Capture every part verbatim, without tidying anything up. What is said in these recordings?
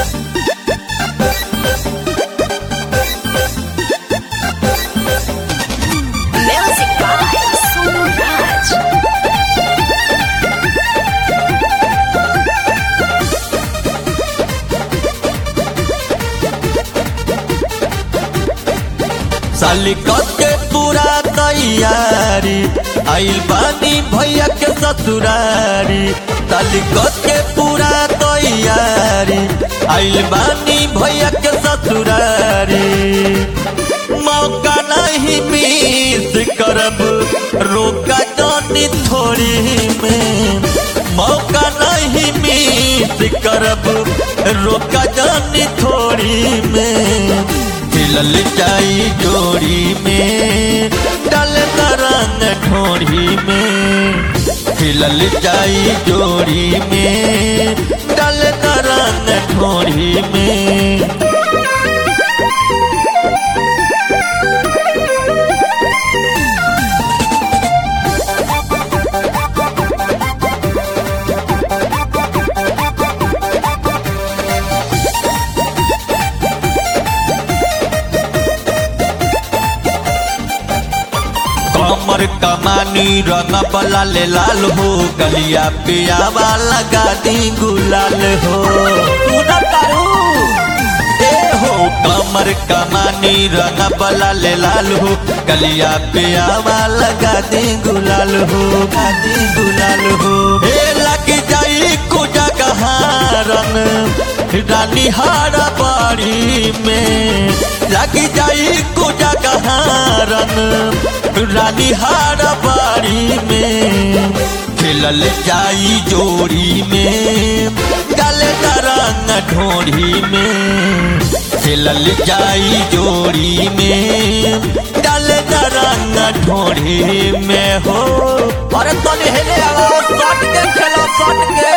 Music by Suraj. साली के पूरा तैयारी आइल बानी भैया के ससुरारी। साली के पूरा तैयारी आइल बानी भैया के ससुरारी। मौका नहीं मिस करब रोका जानी थोड़ी में। मौका नहीं मिस करब रोका जानी थोड़ी में। खिलल जाई जोड़ी में डाल रंग ढोड़ी में। खिलल जाई जोड़ी में डाल रंग ढोड़ी में। कमर कमानी रंग बला ले लाल हो। गलिया पियावा लगा दी गुलाल हो। ए हो कमर कमानी रंग बला ले लाल हो। गलिया पियावा लगा दी गुलाल हो। लगा दी गुलाल हो। ए लग जाई को जगह रंग रानी हारा बाड़ी में। लग जाई को जगह रंग रानी हारा बाड़ी में। खिलल जाई जोड़ी में डाल रंग ढोड़ी में। खिलल जाई जोड़ी में डाल रंग ढोड़ी में हो। अरे तो हेले सट के खेलो सट के।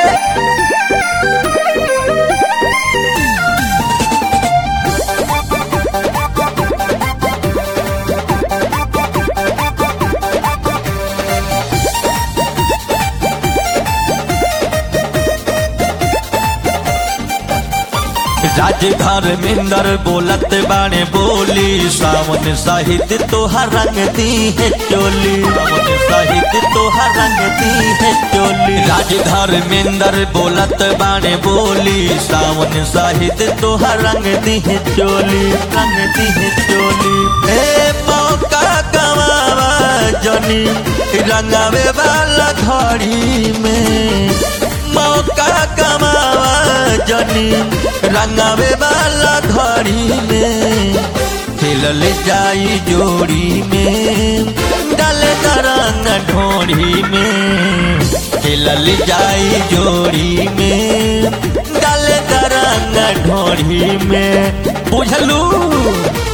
राजधार मिंदर बोलत बाणे बोली। सावन साहित्य तोहर रंग दी है चोली। सावन साहित्य तोहर रंग दी है चोली। राजधार मिंदर बोलत बाणे बोली। सावन साहित्य तोहर रंग दी है चोली। रंग दी है चोली। ए मौका गवावा जनी रंगावे वाला घड़ी में। मौका गवावा जनी रंगावे वाला घड़ी में। खिलल जाई जोड़ी में डाल रंग ढोड़ी में। खिलल जाई जोड़ी में डाल रंग ढोड़ी में। बुझलू।